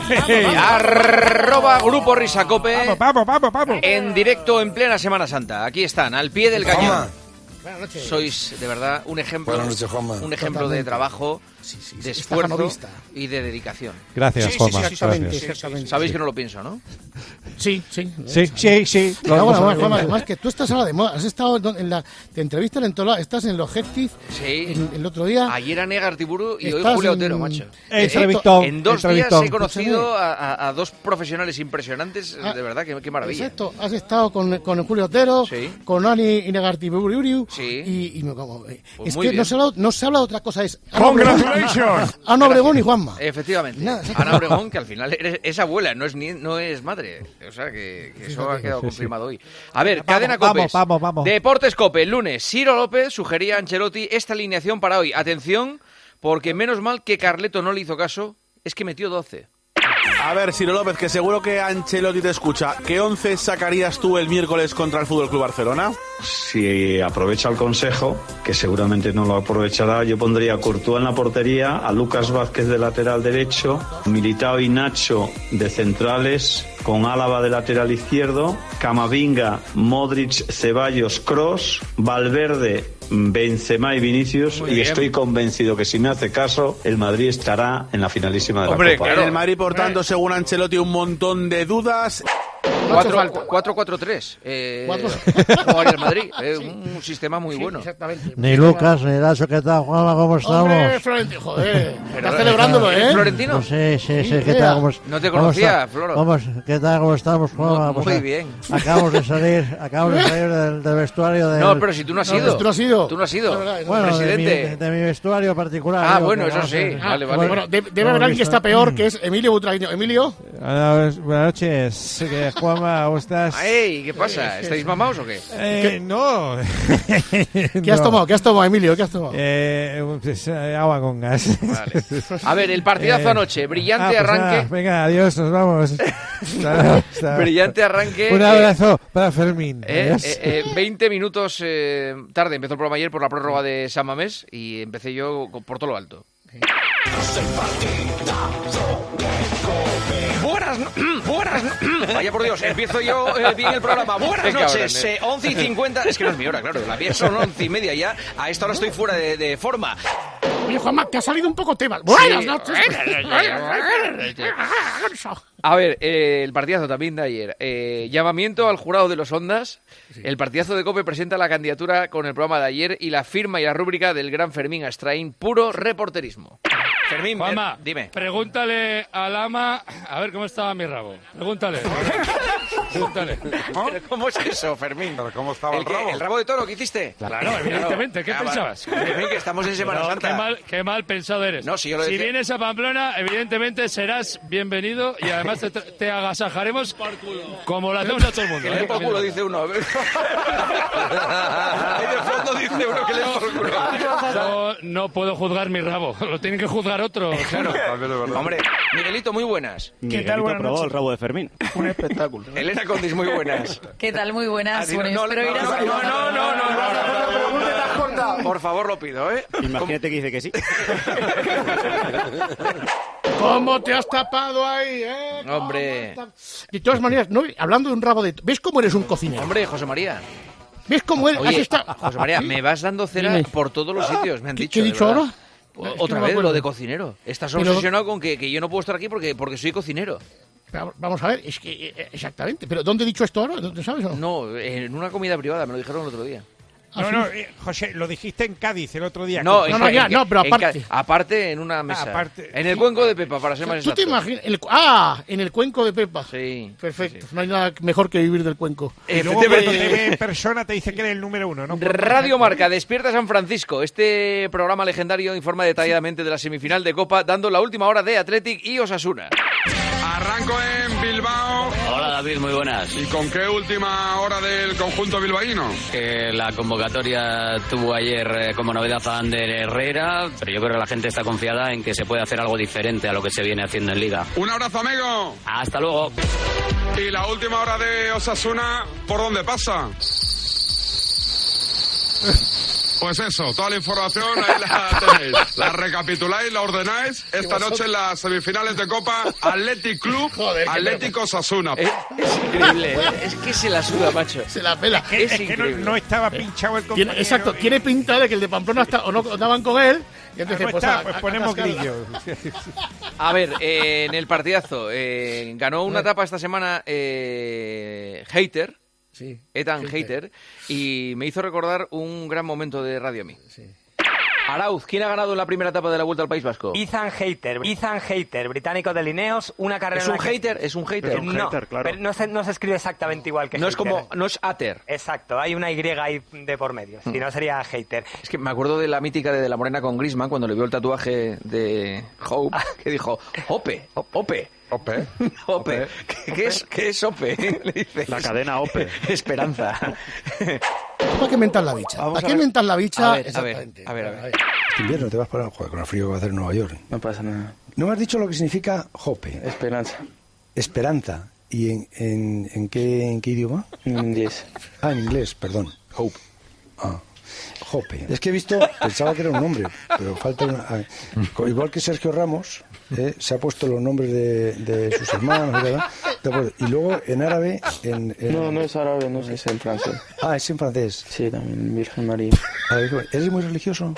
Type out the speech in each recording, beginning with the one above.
Grupo Risacope. Vamos. En directo en plena Semana Santa. Aquí están, al pie del cañón. Juanma. Buenas noches. Sois, de verdad, un ejemplo. Buenas noches, Juanma. Un ejemplo de trabajo, de esfuerzo y de dedicación. Gracias, Juanma. Exactamente. Sabéis que no lo pienso, ¿no? Sí. Sí. Juanma, además que tú estás ahora de moda. Has estado en la entrevista en Tola, estás en el Objective. Sí. El otro día. Ayer Anega Artiburu y hoy Estás Julio en- Otero, macho. En 2 días he conocido a dos profesionales impresionantes. De verdad, qué maravilla. Exacto. Has estado con Julio Otero, Sí. con Ani Inegartiburu. Sí. Y como, Pues es muy que bien. no se habla de otra cosa. Es ¡Congratulations! Ana Obregón y Juanma. Efectivamente. Nada, Ana Obregón, que al final es abuela, no es madre. O sea, que eso ha quedado confirmado hoy. A ver, Cadena Copes. Vamos. Deportes Cope, el lunes. Ciro López sugería a Ancelotti esta alineación para hoy. Atención, porque menos mal que Carleto no le hizo caso, es que metió 12. A ver, Ciro López, que seguro que Ancelotti te escucha. ¿Qué 11 sacarías tú el miércoles contra el FC Barcelona? Si aprovecha el consejo, que seguramente no lo aprovechará, yo pondría a Courtois en la portería, a Lucas Vázquez de lateral derecho, Militao y Nacho de centrales, con Álava de lateral izquierdo, Camavinga, Modric, Ceballos, Kroos, Valverde, Benzema y Vinicius. Muy y bien. estoy convencido que si me hace caso, el Madrid estará en la finalísima de la Hombre, Copa. claro. En el Madrid, por tanto, según Ancelotti, un montón de dudas. 4-4-3. Jugar en el Madrid. Un sistema muy bueno. Exactamente. Ni Lucas, ni Nacho, ¿qué tal, Juanma? ¿Cómo estamos? Hombre, Florentino, joder. Estás celebrándolo, ¿Eres ¿eh? florentino? Pues sí, ¿qué tal? ¿Cómo, No te cómo conocía, está- Floro. ¿Qué tal? ¿Cómo estamos, Juanma? Muy bien. Acabamos de salir del vestuario del... No, pero si tú no has ido. tú no has ido. Tú no has ido. Bueno, presidente. de mi vestuario particular. Ah, digo, bueno, que eso vamos sí. a ver. Vale, vale. Bueno, debe haber alguien que está peor, que es Emilio Butragueño. Emilio, Buenas noches, Juanma, ¿cómo estás? ¡Ey! ¿Qué pasa? ¿Estáis mamados o qué? No. ¿qué has tomado? ¿Qué has tomado, Emilio? ¿Qué has tomado? Agua con gas. Vale. A ver, el partidazo anoche. Brillante arranque. Venga, adiós, nos vamos. Brillante arranque. Un abrazo para Fermín. 20 minutos tarde empezó el programa ayer por la prórroga de San Mamés y empecé yo por todo lo alto. Buenas. Vaya por Dios, empiezo yo bien el programa. Buenas noches, 11:50. Es que no es mi hora, claro. La mía son 11:30 ya. A esta hora estoy fuera de forma. Oye, Juanma, te ha salido un poco tema. Buenas noches. A ver, el partidazo también de ayer. Llamamiento al jurado de los Ondas. El partidazo de COPE presenta la candidatura con el programa de ayer y la firma y la rúbrica del gran Fermín Astraín. Puro reporterismo. Fermín, Juanma, dime. pregúntale al ama a ver cómo estaba mi rabo. Pregúntale. ¿Pero ¿Cómo es eso, Fermín? ¿Pero cómo estaba el qué? rabo? ¿El rabo de toro que hiciste? Claro, evidentemente. ¿Qué pensabas? Fermín, que estamos en Semana No, Santa. qué mal pensado eres. No, si yo lo si decía- vienes a Pamplona, evidentemente serás bienvenido y además te agasajaremos como lo hacemos a todo el mundo. Que le den por culo, dice uno. Ahí de fondo dice uno que le den por culo. Yo no puedo juzgar mi rabo, lo tienen que juzgar otros. Claro. Hombre, Miguelito, muy buenas. ¿Qué tal? Buenas noches. El rabo de Fermín. Un espectáculo. Elena Condis, muy buenas. ¿Qué tal? Muy buenas. Así, Bueno, espero ir a no. Por favor, lo pido, ¿eh? Imagínate que dice que sí. ¿Cómo te has tapado ahí, Hombre. De todas maneras, no, hablando de un rabo de... ¿Ves cómo eres un cocinero? Hombre, José María. ¿Ves cómo eres? Oye, Has estado... José María, me vas dando cera Dime. por todos los sitios, me han ¿Qué dicho. he de dicho verdad. ahora? Otra no me vez acuerdo. lo de cocinero. Estás Pero- obsesionado con que yo no puedo estar aquí porque soy cocinero. Pero vamos a ver, es que... exactamente. ¿Pero dónde he dicho esto ahora? ¿Dónde sabes o no? No, en una comida privada, me lo dijeron el otro día. No, José, lo dijiste en Cádiz el otro día. No, No, ya, no, pero aparte. Aparte en una mesa. aparte. En el cuenco de Pepa, para ser más ¿Tú te exactos. imaginas? En el cuenco de Pepa. Sí. Perfecto. No hay nada mejor que vivir del cuenco. Y luego cuando te ve Efectivamente. en persona te dice que eres el número uno, ¿no? Radio Marca, Despierta San Francisco. Este programa legendario informa detalladamente de la semifinal de Copa, dando la última hora de Athletic y Osasuna. Arranco en Bilbao. Hola David, muy buenas. ¿Y con qué última hora del conjunto bilbaíno? Que la convocatoria tuvo ayer como novedad a Ander Herrera, pero yo creo que la gente está confiada en que se puede hacer algo diferente a lo que se viene haciendo en Liga. Un abrazo, amigo. Hasta luego. ¿Y la última hora de Osasuna por dónde pasa? Pues eso, toda la información ahí la tenéis. La recapituláis, la ordenáis. Esta noche en las semifinales de Copa, Athletic Club, Atlético Osasuna. Es increíble, es que se la suda, macho. Se la pela. Es increíble. no estaba pinchado el compañero. Exacto, tiene pinta de que el de Pamplona o no daban con él. Y entonces, pues ponemos grillo. A ver, en el partidazo, ganó una etapa esta semana Hater. Sí, Ethan Hater, y me hizo recordar un gran momento de radio a mí. Sí. Arauz, ¿quién ha ganado en la primera etapa de la Vuelta al País Vasco? Ethan Hater, británico de Lineos, una carrera... ¿Es un hater? ¿Es un hater? No, claro. pero no se escribe exactamente igual que no hater. No es Ater. Exacto, hay una Y ahí de por medio, si no sería Hater. Es que me acuerdo de la mítica de la Morena con Griezmann cuando le vio el tatuaje de Hope, que dijo, Ope. Ope. ¿Qué es Ope? Le dice. La cadena Ope. Esperanza. ¿Para qué mentas la bicha? ¿Para qué mentas la bicha? Exactamente. A ver. Este invierno te vas para joder, con el frío que va a hacer en Nueva York. No pasa nada. No me has dicho lo que significa Hope. Esperanza. Esperanza. ¿Y en qué idioma? En inglés. En inglés, perdón. Hope. Hope. Es que he visto, pensaba que era un nombre, pero falta una... igual que Sergio Ramos, se ha puesto los nombres de sus hermanos, ¿verdad? Y luego en árabe... No es árabe, no es en francés. Es en francés. Sí, también Virgen María. ¿Eres muy religioso?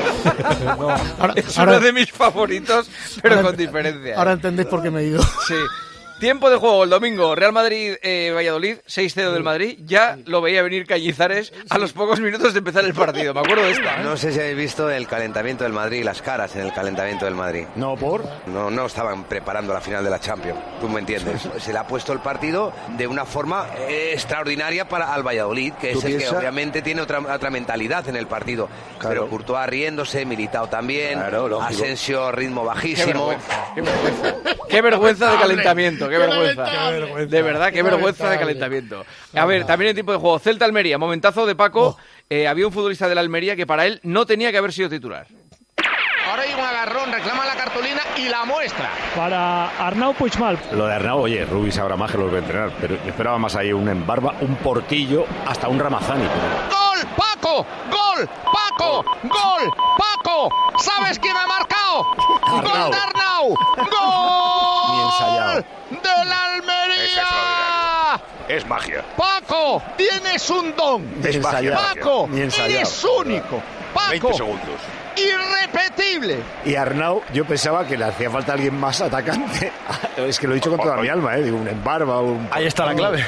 No. Es uno de mis favoritos, pero con diferencia. Ahora entendéis por qué me he ido. Sí. Tiempo de juego el domingo, Real Madrid-Valladolid, 6-0 del Madrid. Ya lo veía venir Cañizares a los pocos minutos de empezar el partido. Me acuerdo de esta. No sé si habéis visto el calentamiento del Madrid, las caras en el calentamiento del Madrid. No, ¿por? No estaban preparando la final de la Champions, tú me entiendes. Se le ha puesto el partido de una forma extraordinaria al Valladolid, que es el que obviamente tiene otra mentalidad en el partido. Claro. Pero Courtois riéndose, Militao también, claro, Asensio ritmo bajísimo. Qué vergüenza de calentamiento. Qué vergüenza. De verdad, qué vergüenza de calentamiento. A ver, también en tiempo de juego, Celta-Almería, momentazo de Paco. Había un futbolista de la Almería que para él no tenía que haber sido titular. Ahora hay un agarrón, reclama la cartulina y la muestra. Para Arnau Puigmal. Lo de Arnau, oye, Rubi sabrá más que los va a entrenar, pero esperaba más ahí un Embarba, un Portillo, hasta un Ramazani. ¡Gol, Paco! ¡Gol, Paco! ¡Gol, Paco! ¿Sabes quién ha marcado? ¡Gol de Arnau! ¡Gol! Ni ensayado. ¡De la Almería! Es magia. Paco, tienes un don. Es magia. Paco, eres único. Paco, 20 segundos. Irrepetible. Y Arnau, yo pensaba que le hacía falta alguien más atacante. Es que lo he dicho con toda mi alma, digo, un Embarba, Ahí está la clave.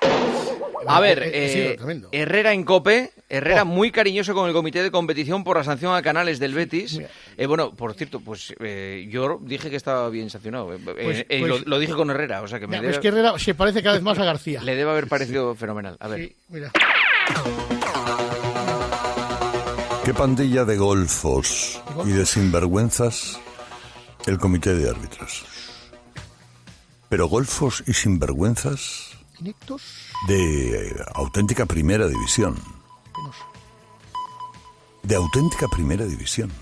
A ver, Herrera en COPE, Herrera muy cariñoso con el comité de competición por la sanción a Canales del Betis. Bueno, por cierto, pues yo dije que estaba bien sancionado. Lo dije con Herrera, o sea que me es que Herrera se parece cada vez más a García. Le debe haber parecido fenomenal. A ver. Sí, mira. ¿Qué pandilla de golfos y de sinvergüenzas el comité de árbitros? Pero golfos y sinvergüenzas de auténtica primera división. De auténtica primera división.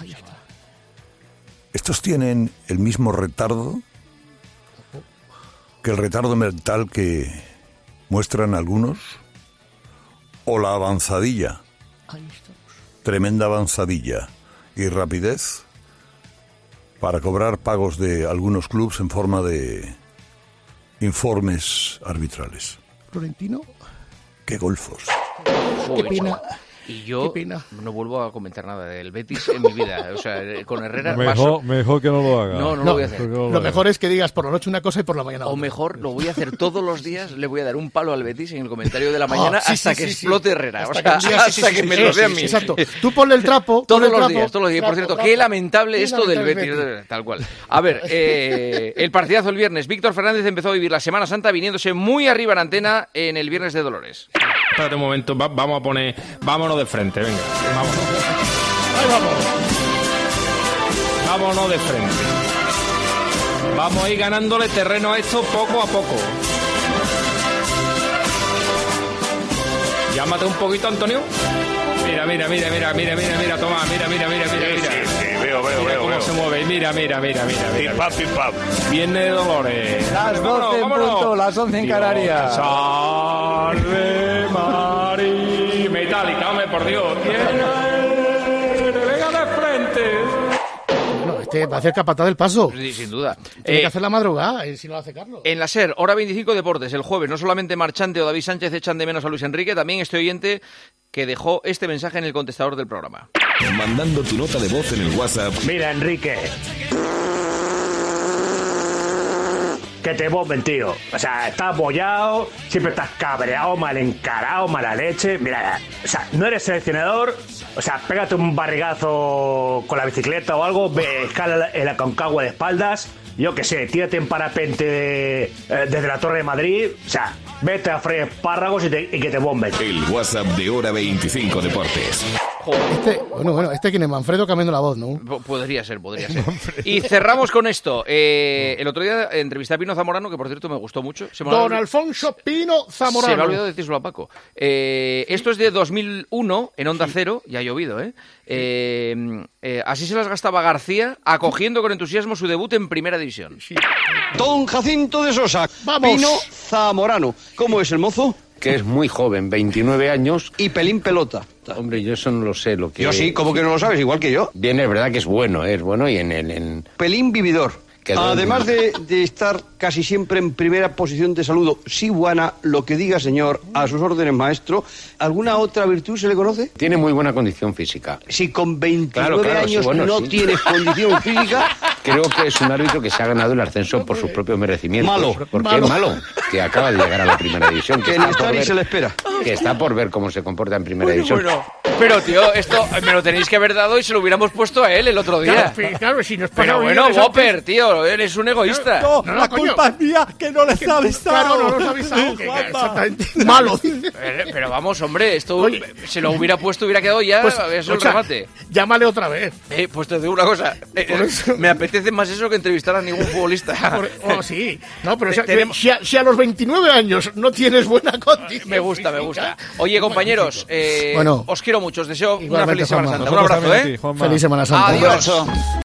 Estos tienen el mismo retardo que el retardo mental que muestran algunos, o la avanzadilla, tremenda avanzadilla y rapidez para cobrar pagos de algunos clubes en forma de informes arbitrales. Florentino. ¡Qué golfos! Qué pena. Y yo no vuelvo a comentar nada del Betis en mi vida. O sea, con Herrera... Mejor que no lo haga. No lo voy a hacer. Lo mejor es que digas por la noche una cosa y por la mañana otra. O mejor, lo voy a hacer todos los días. Le voy a dar un palo al Betis en el comentario de la mañana hasta que explote Herrera. Hasta que me lo dé a mí. Exacto. Tú ponle el trapo. Todos los días. Por cierto, qué lamentable esto del Betis. Tal cual. A ver, el partidazo el viernes. Víctor Fernández empezó a vivir la Semana Santa viniéndose muy arriba en antena en el Viernes de Dolores. Espérate un momento, vámonos de frente, venga. Vámonos. Ahí vamos. Vámonos de frente. Vamos a ir ganándole terreno a esto poco a poco. Llámate un poquito, Antonio. Mira, toma, mira. Sí, veo. Cómo se mueve, mira. Pim, pam. Viernes de Dolores. Las 12 en punto, las 11 en Canarias. Salve María. Metallica, hombre, por Dios. va a hacer capataz del paso. Sí, sin duda. Tiene que hacer la madrugada, si no lo hace Carlos. En la SER, hora 25 Deportes, el jueves, no solamente Marchante o David Sánchez echan de menos a Luis Enrique, también este oyente que dejó este mensaje en el contestador del programa. Mandando tu nota de voz en el WhatsApp. Mira, Enrique, que te bomben, tío. O sea, estás bollado, siempre estás cabreado, mal encarado, mala leche. Mira, o sea, no eres seleccionador. O sea, pégate un barrigazo con la bicicleta o algo, escala el Aconcagua de espaldas. Yo qué sé, tírate en parapente desde la Torre de Madrid. O sea, vete a freír espárragos y que te bomben. El WhatsApp de Hora 25 Deportes. Este quien es Manfredo cambiando la voz, ¿no? Podría ser. Y cerramos con esto. El otro día entrevisté a Pino Zamorano, que por cierto me gustó mucho. Don Alfonso Pino Zamorano. Se me ha olvidado decírselo a Paco. Esto es de 2001, en Onda Cero, ya ha llovido, así se las gastaba García, acogiendo con entusiasmo su debut en Primera División. Don Jacinto de Sosa, ¡vamos! Pino Zamorano. ¿Cómo es el mozo? Que es muy joven, 29 años. Y pelín pelota. Hombre, yo eso no lo sé. Lo que... Yo sí, ¿cómo que no lo sabes? Igual que yo. Bien, es verdad que es bueno y en... Pelín vividor. Además de estar casi siempre en primera posición de saludo, sí, buena, lo que diga señor, a sus órdenes maestro, ¿alguna otra virtud se le conoce? Tiene muy buena condición física. Si con 29 años no tienes condición física... Creo que es un árbitro que se ha ganado el ascenso por sus propios merecimientos. Malo. ¿Por qué malo? Que acaba de llegar a la Primera División. Que en estar y se le espera. Que está por ver cómo se comporta en Primera División. Bueno, pero tío, esto me lo tenéis que haber dado y se lo hubiéramos puesto a él el otro día. Claro, si nos pero bueno, Whopper, tío, eres un egoísta. No, la culpa es mía, que no les ha avisado. Claro, no los ha avisado. Exactamente. Malo. Pero vamos, hombre, esto se lo hubiera puesto, hubiera quedado ya, eso es el remate. Llámale otra vez. Pues te digo una cosa, me apetece más eso que entrevistar a ningún futbolista. Sí, no, pero si a los 29 años no tienes buena condición. Me gusta. Oye, compañeros, os quiero mucho, os deseo una feliz Semana Santa. Un Nosotros abrazo, también a ti, Juanma. Feliz Semana Santa. Adiós.